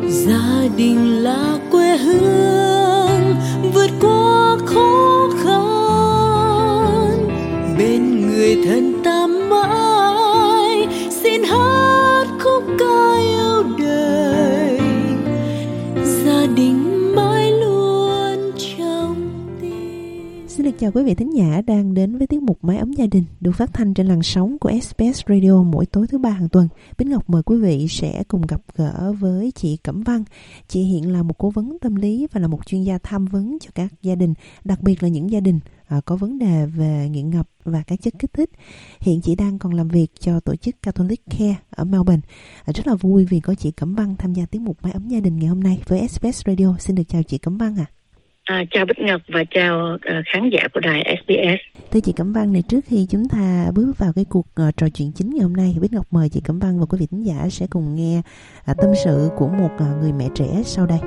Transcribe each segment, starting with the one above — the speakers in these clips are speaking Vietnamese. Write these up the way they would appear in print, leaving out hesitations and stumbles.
Gia đình là quê hương vượt qua khó khăn, bên người thân ta mãi xin hát khúc ca yêu đời. Gia đình mãi luôn trong tim. Xin được chào quý vị thính giả đang đến với tiết mục Mái ấm gia đình được phát thanh trên làn sóng của SBS Radio mỗi tối thứ ba hàng tuần. Bính Ngọc mời quý vị sẽ cùng gặp gỡ với chị Cẩm Văn. Chị hiện là một cố vấn tâm lý và là một chuyên gia tham vấn cho các gia đình, đặc biệt là những gia đình có vấn đề về nghiện ngập và các chất kích thích. Hiện chị đang còn làm việc cho tổ chức Catholic Care ở Melbourne. Rất là vui vì có chị Cẩm Văn tham gia tiết mục Mái ấm gia đình ngày hôm nay với SBS Radio. Xin được chào chị Cẩm Văn ạ. Chào Bích Ngọc và chào khán giả của đài SBS. Thưa chị Cẩm Văn, này trước khi chúng ta bước vào cái cuộc trò chuyện chính ngày hôm nay, Bích Ngọc mời chị Cẩm Văn và quý vị thính giả sẽ cùng nghe tâm sự của một người mẹ trẻ sau đây.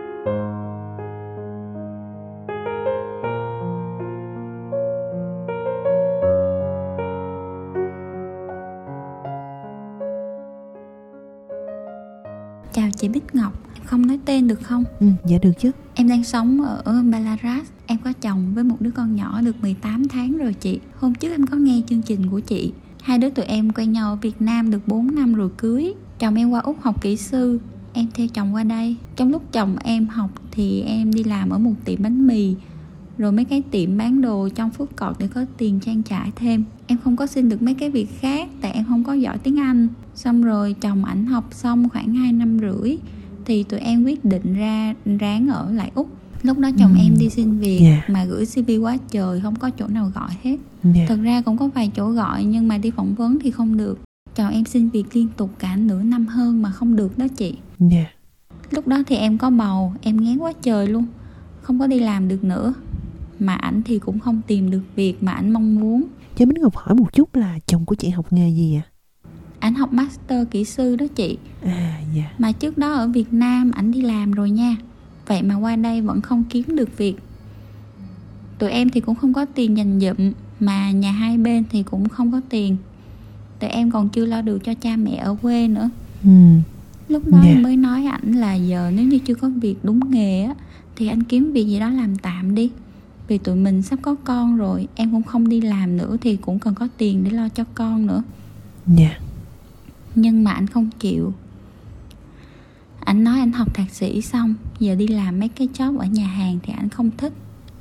Chào chị Bích Ngọc, không nói tên được không? Dạ được chứ. Em đang sống ở Ballarat. Em có chồng với một đứa con nhỏ được 18 tháng rồi chị. Hôm trước em có nghe chương trình của chị. Hai đứa tụi em quen nhau ở Việt Nam được 4 năm rồi cưới. Chồng em qua Úc học kỹ sư, em theo chồng qua đây. Trong lúc chồng em học thì em đi làm ở một tiệm bánh mì, rồi mấy cái tiệm bán đồ trong food court để có tiền trang trải thêm. Em không có xin được mấy cái việc khác tại em không có giỏi tiếng Anh. Xong rồi chồng ảnh học xong khoảng 2 năm rưỡi thì tụi em quyết định ra ráng ở lại Úc. Lúc đó chồng em đi xin việc mà gửi CV quá trời, không có chỗ nào gọi hết. Thật ra cũng có vài chỗ gọi nhưng mà đi phỏng vấn thì không được. Chồng em xin việc liên tục cả nửa năm hơn mà không được đó chị. Lúc đó thì em có bầu, em ngán quá trời luôn, không có đi làm được nữa. Mà ảnh thì cũng không tìm được việc mà ảnh mong muốn. Cho Bính Ngọc hỏi một chút là chồng của chị học nghề gì ạ? Ảnh học master kỹ sư đó chị. Mà trước đó ở Việt Nam ảnh đi làm rồi nha. Vậy mà qua đây vẫn không kiếm được việc. Tụi em thì cũng không có tiền dành dụm, mà nhà hai bên thì cũng không có tiền. Tụi em còn chưa lo được cho cha mẹ ở quê nữa. Lúc đó em mới nói ảnh là giờ nếu như chưa có việc đúng nghề á, thì anh kiếm việc gì đó làm tạm đi. Vì tụi mình sắp có con rồi, em cũng không đi làm nữa thì cũng cần có tiền để lo cho con nữa. Nhưng mà anh không chịu. Anh nói anh học thạc sĩ xong, giờ đi làm mấy cái job ở nhà hàng thì anh không thích.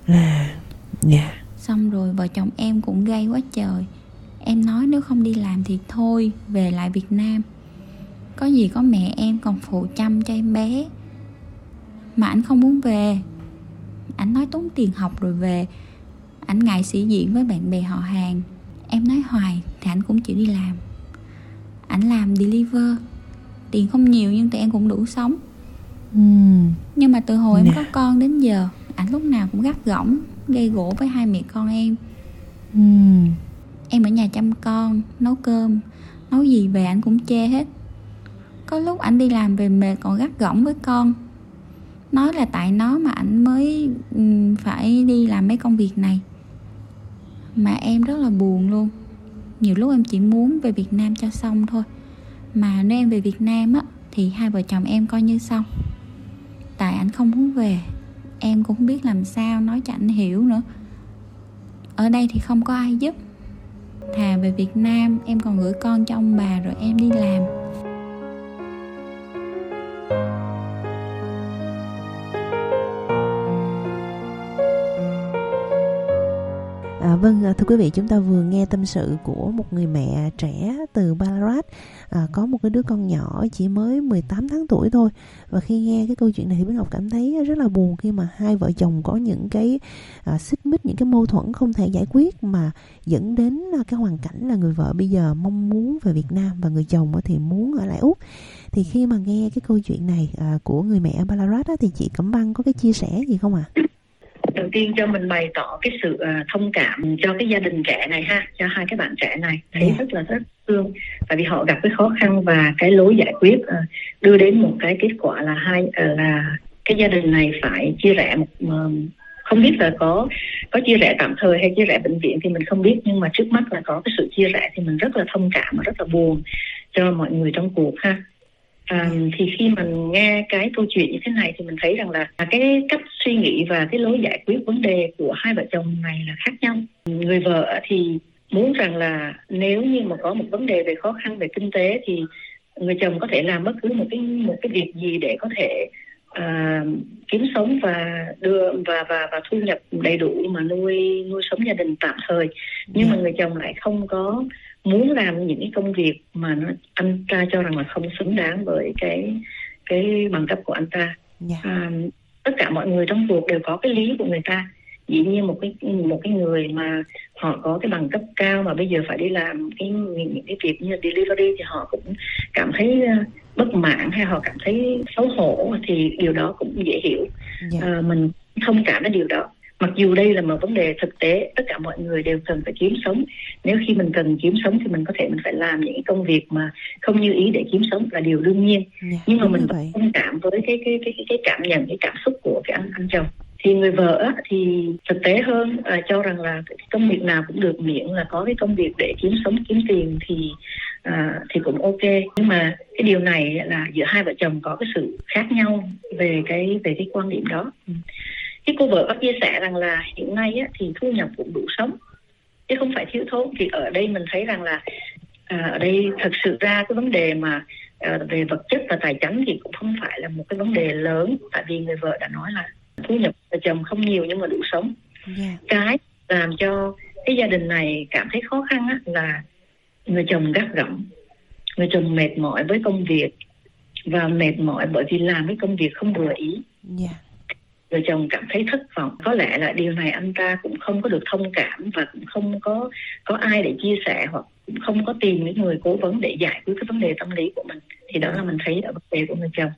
Xong rồi vợ chồng em cũng gay quá trời. Em nói nếu không đi làm thì thôi, về lại Việt Nam. Có gì có mẹ em còn phụ chăm cho em bé. Mà anh không muốn về. Anh nói tốn tiền học rồi về. Anh ngại sĩ diện với bạn bè họ hàng. Em nói hoài thì anh cũng chịu đi làm. Anh làm deliver, tiền không nhiều nhưng tụi em cũng đủ sống. Nhưng mà từ hồi em có con đến giờ, ảnh lúc nào cũng gắt gỏng, gây gổ với hai mẹ con em. Em ở nhà chăm con, nấu cơm, nấu gì về ảnh cũng chê hết. Có lúc ảnh đi làm về mệt còn gắt gỏng với con, nói là tại nó mà ảnh mới phải đi làm mấy công việc này. Mà em rất là buồn luôn. Nhiều lúc em chỉ muốn về Việt Nam cho xong thôi. Mà nếu em về Việt Nam á thì hai vợ chồng em coi như xong. Tại ảnh không muốn về, em cũng không biết làm sao nói cho ảnh hiểu nữa. Ở đây thì không có ai giúp. Thà về Việt Nam em còn gửi con cho ông bà rồi em đi làm. Vâng, thưa quý vị, chúng ta vừa nghe tâm sự của một người mẹ trẻ từ Ballarat, có một cái đứa con nhỏ chỉ mới 18 tháng tuổi thôi. Và khi nghe cái câu chuyện này thì Bính Ngọc cảm thấy rất là buồn khi mà hai vợ chồng có những cái xích mích, những cái mâu thuẫn không thể giải quyết mà dẫn đến cái hoàn cảnh là người vợ bây giờ mong muốn về Việt Nam và người chồng thì muốn ở lại Úc. Thì khi mà nghe cái câu chuyện này của người mẹ ở Ballarat thì chị Cẩm Văn có cái chia sẻ gì không ạ? Đầu tiên cho mình bày tỏ cái sự thông cảm cho cái gia đình trẻ này ha, cho hai cái bạn trẻ này, thấy rất thương, tại vì họ gặp cái khó khăn và cái lối giải quyết đưa đến một cái kết quả là là cái gia đình này phải chia rẽ không biết là có chia rẽ tạm thời hay chia rẽ bệnh viện thì mình không biết, nhưng mà trước mắt là có cái sự chia rẽ thì mình rất là thông cảm và rất là buồn cho mọi người trong cuộc ha. Thì khi mình nghe cái câu chuyện như thế này thì mình thấy rằng là cái cách suy nghĩ và cái lối giải quyết vấn đề của hai vợ chồng này là khác nhau. Người vợ thì muốn rằng là nếu như mà có một vấn đề về khó khăn về kinh tế thì người chồng có thể làm bất cứ một cái việc gì để có thể kiếm sống và thu nhập đầy đủ mà nuôi sống gia đình tạm thời. Nhưng mà người chồng lại không có muốn làm những cái công việc mà anh ta cho rằng là không xứng đáng với cái bằng cấp của anh ta. Tất cả mọi người trong cuộc đều có cái lý của người ta. Dĩ nhiên một cái người mà họ có cái bằng cấp cao mà bây giờ phải đi làm những cái việc như delivery thì họ cũng cảm thấy bất mãn hay họ cảm thấy xấu hổ, thì điều đó cũng dễ hiểu. Mình thông cảm đến điều đó. Mặc dù đây là một vấn đề thực tế, tất cả mọi người đều cần phải kiếm sống. Nếu khi mình cần kiếm sống thì mình phải làm những công việc mà không như ý để kiếm sống là điều đương nhiên. Nhưng mà mình phải thông cảm với cái cảm nhận, cái cảm xúc của cái anh chồng. Thì người vợ thì thực tế hơn, cho rằng là công việc nào cũng được, miễn là có cái công việc để kiếm sống kiếm tiền thì cũng ok. Nhưng mà cái điều này là giữa hai vợ chồng có cái sự khác nhau về cái quan điểm đó. Cái cô vợ có chia sẻ rằng là hiện nay thì thu nhập cũng đủ sống chứ không phải thiếu thốn. Thì ở đây mình thấy rằng là ở đây thật sự ra cái vấn đề mà về vật chất và tài chính thì cũng không phải là một cái vấn đề lớn, tại vì người vợ đã nói là thu nhập vợ chồng không nhiều nhưng mà đủ sống. Cái làm cho cái gia đình này cảm thấy khó khăn là người chồng gắt gỏng, người chồng mệt mỏi với công việc và mệt mỏi bởi vì làm cái công việc không vừa ý. Người chồng cảm thấy thất vọng. Có lẽ là điều này anh ta cũng không có được thông cảm và cũng không có ai để chia sẻ, hoặc cũng không có tìm những người cố vấn để giải quyết cái vấn đề tâm lý của mình. Thì đó là mình thấy ở vấn đề của người chồng.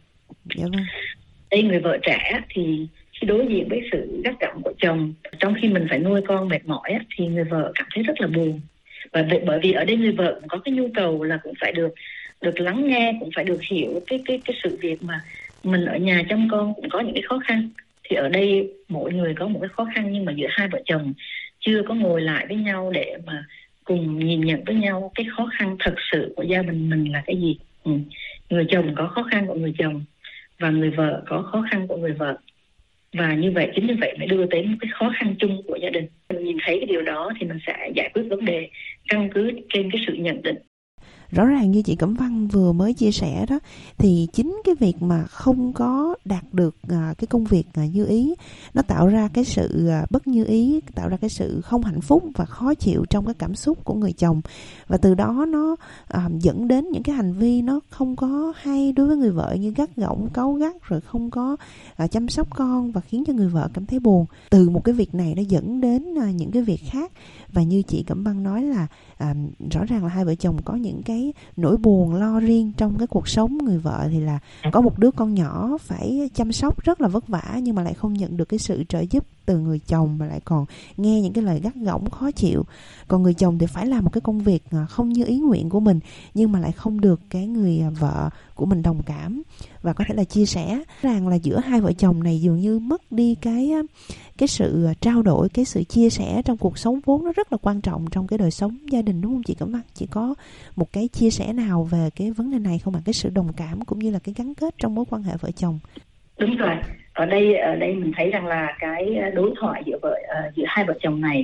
Đây, người vợ trẻ thì khi đối diện với sự gắt gỏng của chồng, trong khi mình phải nuôi con mệt mỏi thì người vợ cảm thấy rất là buồn. Bởi vì ở đây người vợ cũng có cái nhu cầu là cũng phải được lắng nghe, cũng phải được hiểu cái sự việc mà mình ở nhà chăm con cũng có những cái khó khăn. Thì ở đây mỗi người có một cái khó khăn, nhưng mà giữa hai vợ chồng chưa có ngồi lại với nhau để mà cùng nhìn nhận với nhau cái khó khăn thật sự của gia đình mình là cái gì. Người chồng có khó khăn của người chồng và người vợ có khó khăn của người vợ. Và chính như vậy mới đưa đến một cái khó khăn chung của gia đình. Mình nhìn thấy cái điều đó thì mình sẽ giải quyết vấn đề căn cứ trên cái sự nhận định. Rõ ràng như chị Cẩm Văn vừa mới chia sẻ đó, thì chính cái việc mà không có đạt được cái công việc như ý, nó tạo ra cái sự bất như ý, tạo ra cái sự không hạnh phúc và khó chịu trong cái cảm xúc của người chồng. Và từ đó nó dẫn đến những cái hành vi nó không có hay đối với người vợ, như gắt gỏng, cáu gắt, rồi không có chăm sóc con, và khiến cho người vợ cảm thấy buồn. Từ một cái việc này nó dẫn đến những cái việc khác. Và như chị Cẩm Văn nói là rõ ràng là hai vợ chồng có những cái nỗi buồn lo riêng trong cái cuộc sống. Người vợ thì là có một đứa con nhỏ phải chăm sóc rất là vất vả, nhưng mà lại không nhận được cái sự trợ giúp từ người chồng, mà lại còn nghe những cái lời gắt gỏng khó chịu. Còn người chồng thì phải làm một cái công việc không như ý nguyện của mình, nhưng mà lại không được cái người vợ của mình đồng cảm và có thể là chia sẻ. Rằng là giữa hai vợ chồng này dường như mất đi cái sự trao đổi, cái sự chia sẻ trong cuộc sống vốn nó rất là quan trọng trong cái đời sống gia đình, đúng không chị Cẩm Văn? Chị có một cái chia sẻ nào về cái vấn đề này không ạ? Cái sự đồng cảm cũng như là cái gắn kết trong mối quan hệ vợ chồng. Đúng rồi. Ở đây mình thấy rằng là cái đối thoại giữa hai vợ chồng này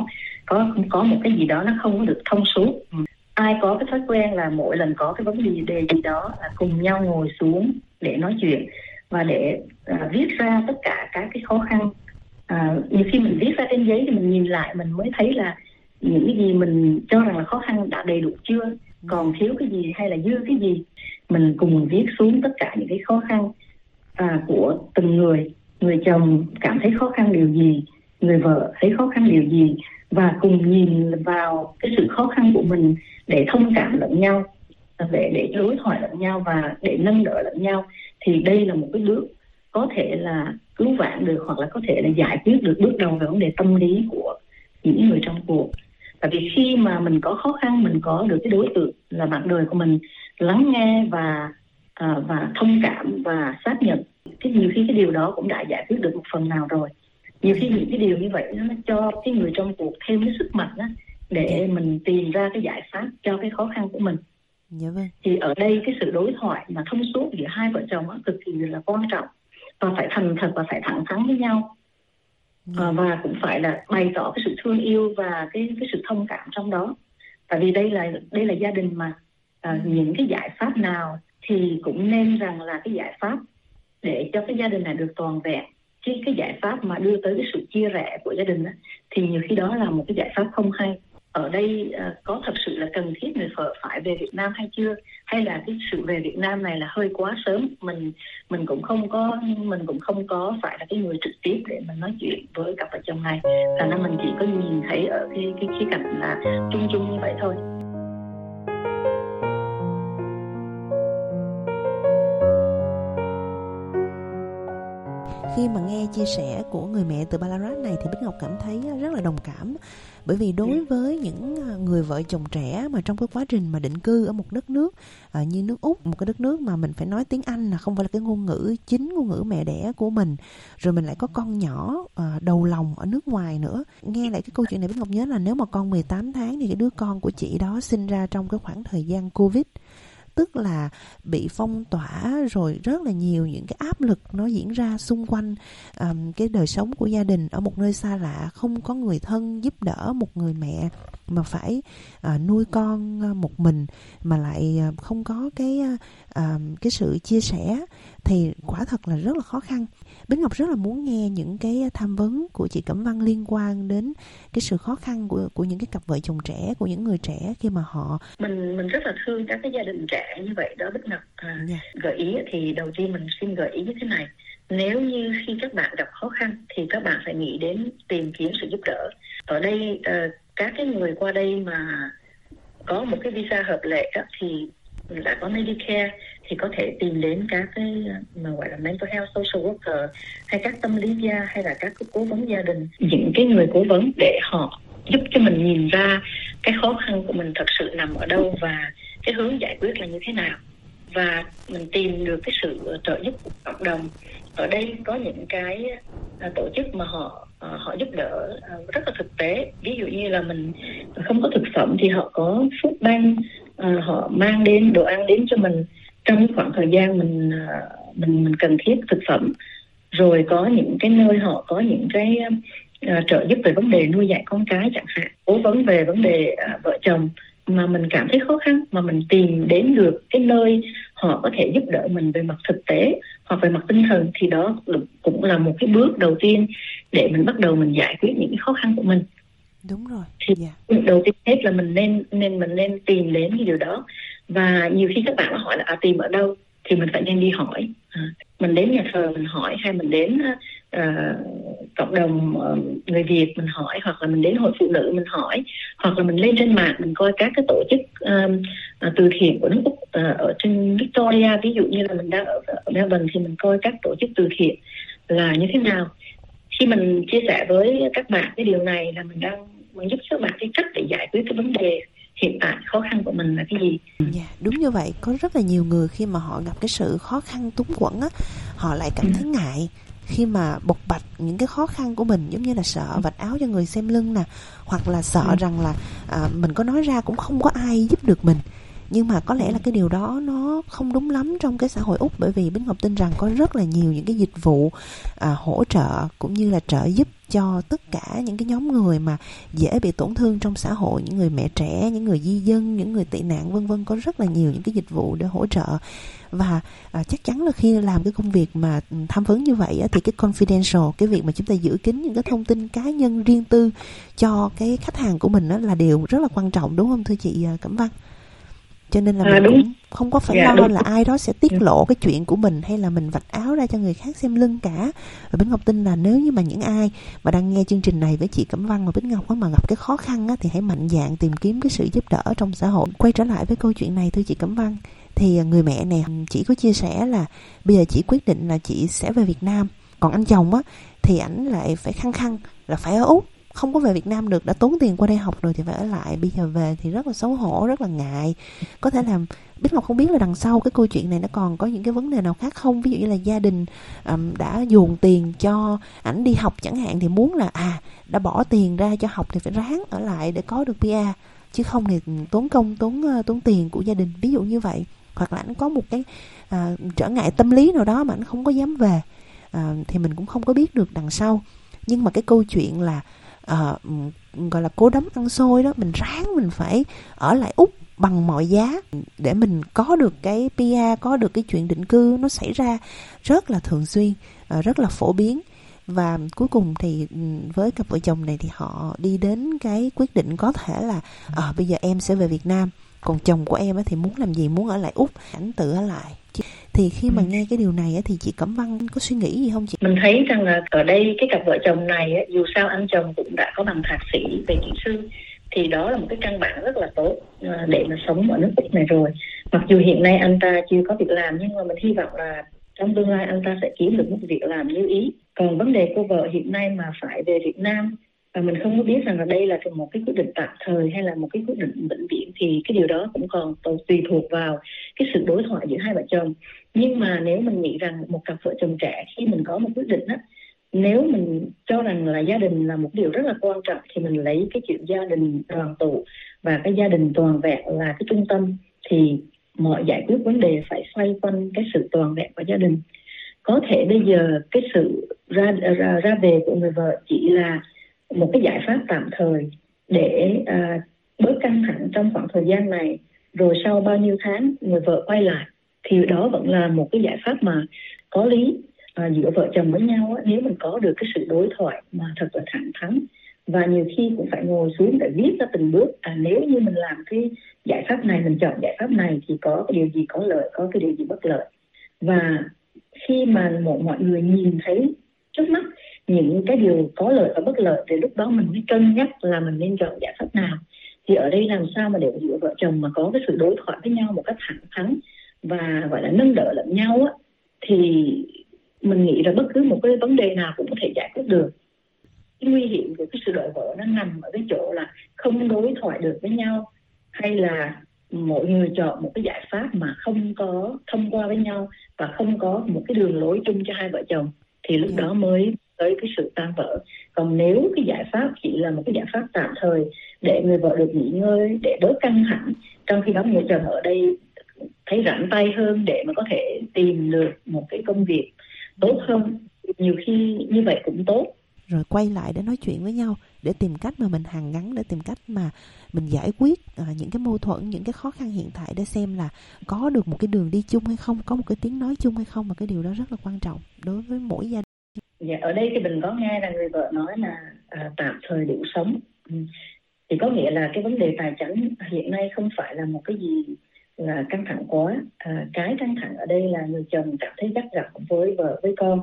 có một cái gì đó nó không có được thông suốt. Ai có cái thói quen là mỗi lần có cái vấn đề gì đó là cùng nhau ngồi xuống để nói chuyện và để viết ra tất cả các cái khó khăn. Nhiều khi mình viết ra trên giấy thì mình nhìn lại mình mới thấy là những cái gì mình cho rằng là khó khăn đã đầy đủ chưa, còn thiếu cái gì hay là dư cái gì. Mình cùng viết xuống tất cả những cái khó khăn của từng người. Người chồng cảm thấy khó khăn điều gì, người vợ thấy khó khăn điều gì, và cùng nhìn vào cái sự khó khăn của mình để thông cảm lẫn nhau, để đối thoại lẫn nhau và để nâng đỡ lẫn nhau. Thì đây là một cái bước có thể là cứu vãn được, hoặc là có thể là giải quyết được bước đầu về vấn đề tâm lý của những người trong cuộc. Tại vì khi mà mình có khó khăn, mình có được cái đối tượng là bạn đời của mình lắng nghe và thông cảm và xác nhận, thì nhiều khi cái điều đó cũng đã giải quyết được một phần nào rồi. Nhiều khi những cái điều như vậy nó cho cái người trong cuộc thêm cái sức mạnh đó, để mình tìm ra cái giải pháp cho cái khó khăn của mình. Dạ vâng. Thì ở đây cái sự đối thoại mà thông suốt giữa hai vợ chồng cực kỳ là quan trọng, và phải thành thật và phải thẳng thắn với nhau. Và cũng phải là bày tỏ cái sự thương yêu và cái sự thông cảm trong đó. Tại vì đây là gia đình mà, những cái giải pháp nào thì cũng nên rằng là cái giải pháp để cho cái gia đình này được toàn vẹn. Chứ cái giải pháp mà đưa tới cái sự chia rẽ của gia đình đó, thì nhiều khi đó là một cái giải pháp không hay. Ở đây có thật sự là cần thiết người vợ phải về Việt Nam hay chưa? Hay là cái sự về Việt Nam này là hơi quá sớm? Mình cũng không có phải là cái người trực tiếp để mình nói chuyện với cặp vợ chồng này. Thành ra mình chỉ có nhìn thấy ở cái khía cạnh là chung chung như vậy thôi. Khi mà nghe chia sẻ của người mẹ từ Ballarat này thì Bích Ngọc cảm thấy rất là đồng cảm. Bởi vì đối với những người vợ chồng trẻ mà trong cái quá trình mà định cư ở một đất nước như nước Úc, một cái đất nước mà mình phải nói tiếng Anh là không phải là cái ngôn ngữ chính, ngôn ngữ mẹ đẻ của mình, rồi mình lại có con nhỏ đầu lòng ở nước ngoài nữa. Nghe lại cái câu chuyện này Bích Ngọc nhớ là nếu mà con 18 tháng thì cái đứa con của chị đó sinh ra trong cái khoảng thời gian Covid, tức là bị phong tỏa, rồi rất là nhiều những cái áp lực nó diễn ra xung quanh cái đời sống của gia đình ở một nơi xa lạ, không có người thân giúp đỡ, một người mẹ mà phải nuôi con một mình, mà lại không có cái sự chia sẻ, thì quả thật là rất là khó khăn. Bích Ngọc rất là muốn nghe những cái tham vấn của chị Cẩm Văn liên quan đến cái sự khó khăn của những cái cặp vợ chồng trẻ, của những người trẻ khi mà họ... Mình rất là thương các cái gia đình trẻ như vậy đó Bích Ngọc. Gợi ý thì đầu tiên mình xin gợi ý như thế này. Nếu như khi các bạn gặp khó khăn thì các bạn phải nghĩ đến tìm kiếm sự giúp đỡ. Ở đây các cái người qua đây mà có một cái visa hợp lệ đó, thì đã có Medicare thì có thể tìm đến các cái mà gọi là mental health social worker, hay các tâm lý gia, hay là các cái cố vấn gia đình, những cái người cố vấn để họ giúp cho mình nhìn ra cái khó khăn của mình thật sự nằm ở đâu và cái hướng giải quyết là như thế nào, và mình tìm được cái sự trợ giúp của cộng đồng. Ở đây có những cái tổ chức mà họ giúp đỡ rất là thực tế. Ví dụ như là mình không có thực phẩm thì họ có food bank, họ mang đến đồ ăn đến cho mình trong khoảng thời gian mình cần thiết thực phẩm. Rồi có những cái nơi họ có những cái trợ giúp về vấn đề nuôi dạy con cái chẳng hạn, cố vấn về vấn đề vợ chồng mà mình cảm thấy khó khăn, mà mình tìm đến được cái nơi họ có thể giúp đỡ mình về mặt thực tế hoặc về mặt tinh thần, thì đó cũng là một cái bước đầu tiên để mình bắt đầu mình giải quyết những cái khó khăn của mình. Đúng rồi. Thì đầu tiên hết là mình nên tìm đến cái điều đó. Và nhiều khi các bạn hỏi là tìm ở đâu thì mình phải nên đi hỏi. Mình đến nhà thờ mình hỏi, hay mình đến cộng đồng người Việt mình hỏi, hoặc là mình đến hội phụ nữ mình hỏi, hoặc là mình lên trên mạng mình coi các cái tổ chức từ thiện của nước Úc ở trên Victoria. Ví dụ như là mình đang ở Melbourne thì mình coi các tổ chức từ thiện là như thế nào. Khi mình chia sẻ với các bạn cái điều này là mình giúp các bạn cái cách để giải quyết cái vấn đề hiện tại khó khăn của mình là cái gì. Đúng như vậy. Có rất là nhiều người khi mà họ gặp cái sự khó khăn túng quẫn á, họ lại cảm thấy ngại khi mà bộc bạch những cái khó khăn của mình, giống như là sợ vạch áo cho người xem lưng nè, hoặc là sợ rằng là mình có nói ra cũng không có ai giúp được mình. Nhưng mà có lẽ là cái điều đó nó không đúng lắm trong cái xã hội Úc, bởi vì Bích Ngọc tin rằng có rất là nhiều những cái dịch vụ hỗ trợ cũng như là trợ giúp cho tất cả những cái nhóm người mà dễ bị tổn thương trong xã hội, những người mẹ trẻ, những người di dân, những người tị nạn vân vân. Có rất là nhiều những cái dịch vụ để hỗ trợ. Và chắc chắn là khi làm cái công việc mà tham vấn như vậy thì cái confidential, cái việc mà chúng ta giữ kín những cái thông tin cá nhân riêng tư cho cái khách hàng của mình là điều rất là quan trọng, đúng không thưa chị Cẩm Văn? Cho nên là mình cũng không có phải lo là ai đó sẽ tiết lộ cái chuyện của mình, hay là mình vạch áo ra cho người khác xem lưng cả. Và Bích Ngọc tin là nếu như mà những ai mà đang nghe chương trình này với chị Cẩm Văn và Bích Ngọc mà gặp cái khó khăn thì hãy mạnh dạn tìm kiếm cái sự giúp đỡ trong xã hội. Quay trở lại với câu chuyện này thưa chị Cẩm Văn, thì người mẹ này chị có chia sẻ là bây giờ chị quyết định là chị sẽ về Việt Nam, còn anh chồng thì ảnh lại phải khăng khăng là phải ở Úc, không có về Việt Nam được, đã tốn tiền qua đây học rồi thì phải ở lại. Bây giờ về thì rất là xấu hổ, rất là ngại. Có thể là Bích Ngọc không biết là đằng sau cái câu chuyện này nó còn có những cái vấn đề nào khác không? Ví dụ như là gia đình đã dồn tiền cho ảnh đi học chẳng hạn, thì muốn là đã bỏ tiền ra cho học thì phải ráng ở lại để có được PR. chứ không thì tốn công tốn tiền của gia đình, ví dụ như vậy. Hoặc là anh có một cái trở ngại tâm lý nào đó mà anh không có dám về, thì mình cũng không có biết được đằng sau. Nhưng mà cái câu chuyện là gọi là cố đấm ăn xôi đó, mình ráng mình phải ở lại Úc bằng mọi giá để mình có được cái PR, có được cái chuyện định cư, nó xảy ra rất là thường xuyên, rất là phổ biến. Và cuối cùng thì với cặp vợ chồng này thì họ đi đến cái quyết định có thể là bây giờ em sẽ về Việt Nam, còn chồng của em thì muốn làm gì, muốn ở lại Úc, ảnh tự ở lại. Thì khi mà nghe cái điều này thì chị Cẩm Văn có suy nghĩ gì không chị? Mình thấy rằng là ở đây cái cặp vợ chồng này dù sao anh chồng cũng đã có bằng thạc sĩ về kỹ sư, thì đó là một cái căn bản rất là tốt để mà sống ở nước Úc này rồi. Mặc dù hiện nay anh ta chưa có việc làm, nhưng mà mình hy vọng là trong tương lai anh ta sẽ kiếm được một việc làm như ý. Còn vấn đề cô vợ hiện nay mà phải về Việt Nam, và mình không có biết rằng là đây là một cái quyết định tạm thời hay là một cái quyết định vĩnh viễn, thì cái điều đó cũng còn tùy thuộc vào cái sự đối thoại giữa hai vợ chồng. Nhưng mà nếu mình nghĩ rằng một cặp vợ chồng trẻ khi mình có một quyết định nếu mình cho rằng là gia đình là một điều rất là quan trọng, thì mình lấy cái chuyện gia đình đoàn tụ và cái gia đình toàn vẹn là cái trung tâm, thì mọi giải quyết vấn đề phải xoay quanh cái sự toàn vẹn của gia đình. Có thể bây giờ cái sự ra về của người vợ chỉ là một cái giải pháp tạm thời để bớt căng thẳng trong khoảng thời gian này, rồi sau bao nhiêu tháng người vợ quay lại, thì đó vẫn là một cái giải pháp mà có lý giữa vợ chồng với nhau nếu mình có được cái sự đối thoại mà thật là thẳng thắn. Và nhiều khi cũng phải ngồi xuống để viết ra từng bước, nếu như mình làm cái giải pháp này, mình chọn giải pháp này thì có cái điều gì có lợi, có cái điều gì bất lợi. Và khi mà mọi người nhìn thấy trước mắt những cái điều có lợi và bất lợi, thì lúc đó mình mới cân nhắc là mình nên chọn giải pháp nào. Thì ở đây làm sao mà để giữa vợ chồng mà có cái sự đối thoại với nhau một cách thẳng thắn và gọi là nâng đỡ lẫn nhau thì mình nghĩ là bất cứ một cái vấn đề nào cũng có thể giải quyết được. Cái nguy hiểm của cái sự đợi vợ nó nằm ở cái chỗ là không đối thoại được với nhau, hay là mỗi người chọn một cái giải pháp mà không có thông qua với nhau và không có một cái đường lối chung cho hai vợ chồng, thì lúc đó mới tới cái sự tan vỡ. Còn nếu cái giải pháp chỉ là một cái giải pháp tạm thời để người vợ được nghỉ ngơi, để bớt căng thẳng, trong khi đó người chồng ở đây thấy rảnh tay hơn để mà có thể tìm được một cái công việc tốt hơn, nhiều khi như vậy cũng tốt. Rồi quay lại để nói chuyện với nhau, để tìm cách mà mình hàn gắn, để tìm cách mà mình giải quyết những cái mâu thuẫn, những cái khó khăn hiện tại, để xem là có được một cái đường đi chung hay không, có một cái tiếng nói chung hay không. Mà cái điều đó rất là quan trọng đối với mỗi gia đình. Dạ, ở đây thì mình có nghe là người vợ nói là tạm thời đủ sống, thì có nghĩa là cái vấn đề tài chính hiện nay không phải là một cái gì là căng thẳng quá. Cái căng thẳng ở đây là người chồng cảm thấy gắt gỏng với vợ với con,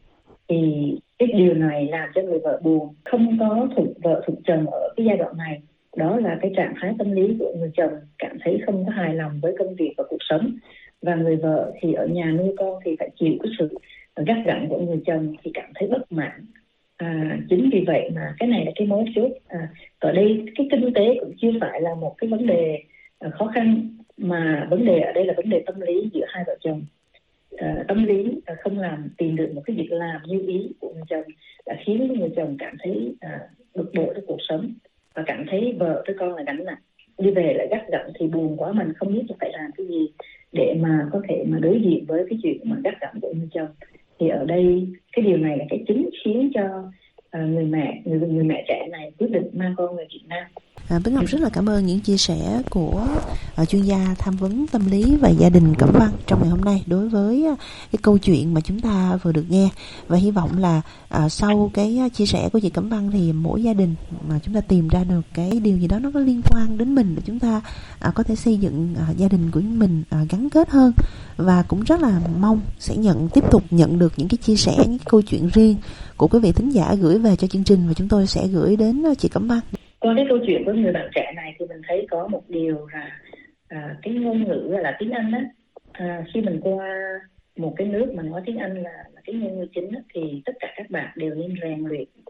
thì cái điều này làm cho người vợ buồn, không có thuận vợ thuận chồng ở cái giai đoạn này. Đó là cái trạng thái tâm lý của người chồng, cảm thấy không có hài lòng với công việc và cuộc sống. Và người vợ thì ở nhà nuôi con thì phải chịu cái sự gắt gỏng của người chồng, thì cảm thấy bất mãn. Chính vì vậy mà cái này là cái mấu chốt. Ở đây cái kinh tế cũng chưa phải là một cái vấn đề khó khăn, mà vấn đề ở đây là vấn đề tâm lý giữa hai vợ chồng. Tâm lý không tìm được một cái việc làm như ý của người chồng đã khiến người chồng cảm thấy bực bội với cuộc sống và cảm thấy vợ với con là gánh nặng. Đi về lại gắt gỏng thì buồn quá, mình không biết phải làm cái gì để mà có thể mà đối diện với cái chuyện mà gắt gỏng của người chồng. Thì ở đây cái điều này là cái chính khiến cho người mẹ trẻ này quyết định mang con về Việt Nam. Bích Ngọc rất là cảm ơn những chia sẻ của chuyên gia tham vấn tâm lý và gia đình Cẩm Văn trong ngày hôm nay đối với cái câu chuyện mà chúng ta vừa được nghe. Và hy vọng là sau cái chia sẻ của chị Cẩm Văn thì mỗi gia đình mà chúng ta tìm ra được cái điều gì đó nó có liên quan đến mình để chúng ta có thể xây dựng gia đình của mình gắn kết hơn. Và cũng rất là mong sẽ tiếp tục nhận được những cái chia sẻ, những cái câu chuyện riêng của quý vị thính giả gửi về cho chương trình, và chúng tôi sẽ gửi đến chị Cẩm Văn. Qua cái câu chuyện của người bạn trẻ này thì mình thấy có một điều là cái ngôn ngữ là tiếng Anh khi mình qua một cái nước mà nói tiếng Anh là cái ngôn ngữ chính thì tất cả các bạn đều nên rèn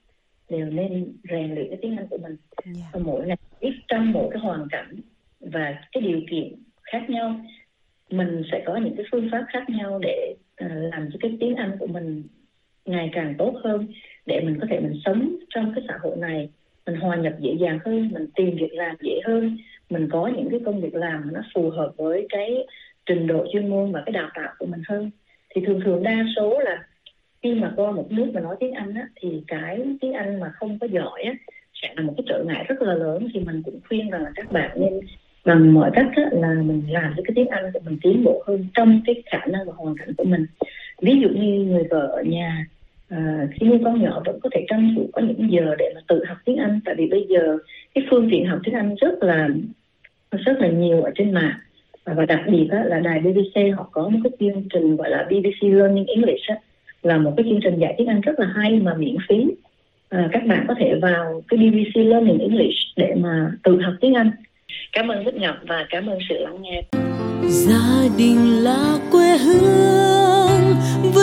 luyện cái tiếng Anh của mình. Mỗi ngày trong mỗi cái hoàn cảnh và cái điều kiện khác nhau, mình sẽ có những cái phương pháp khác nhau để làm cho cái tiếng Anh của mình ngày càng tốt hơn, để mình có thể mình sống trong cái xã hội này mình hòa nhập dễ dàng hơn, mình tìm việc làm dễ hơn, mình có những cái công việc làm nó phù hợp với cái trình độ chuyên môn và cái đào tạo của mình hơn. Thì thường đa số là khi mà qua một nước mà nói tiếng Anh á, thì cái tiếng Anh mà không có giỏi á, sẽ là một cái trở ngại rất là lớn. Thì mình cũng khuyên rằng là các bạn nên bằng mọi cách á, là mình làm cho cái tiếng Anh của mình tiến bộ hơn trong cái khả năng và hoàn cảnh của mình. Ví dụ như người vợ ở nhà khi nuôi con nhỏ vẫn có thể tranh thủ có những giờ để mà tự học tiếng Anh, tại vì bây giờ cái phương tiện học tiếng Anh rất là nhiều ở trên mạng. Và đặc biệt á, là đài BBC họ có một cái chương trình gọi là BBC Learning English á, là một cái chương trình dạy tiếng Anh rất là hay mà miễn phí. Các bạn có thể vào cái BBC Learning English để mà tự học tiếng Anh. Cảm ơn Bích Ngọc và cảm ơn sự lắng nghe. Gia đình là quê hương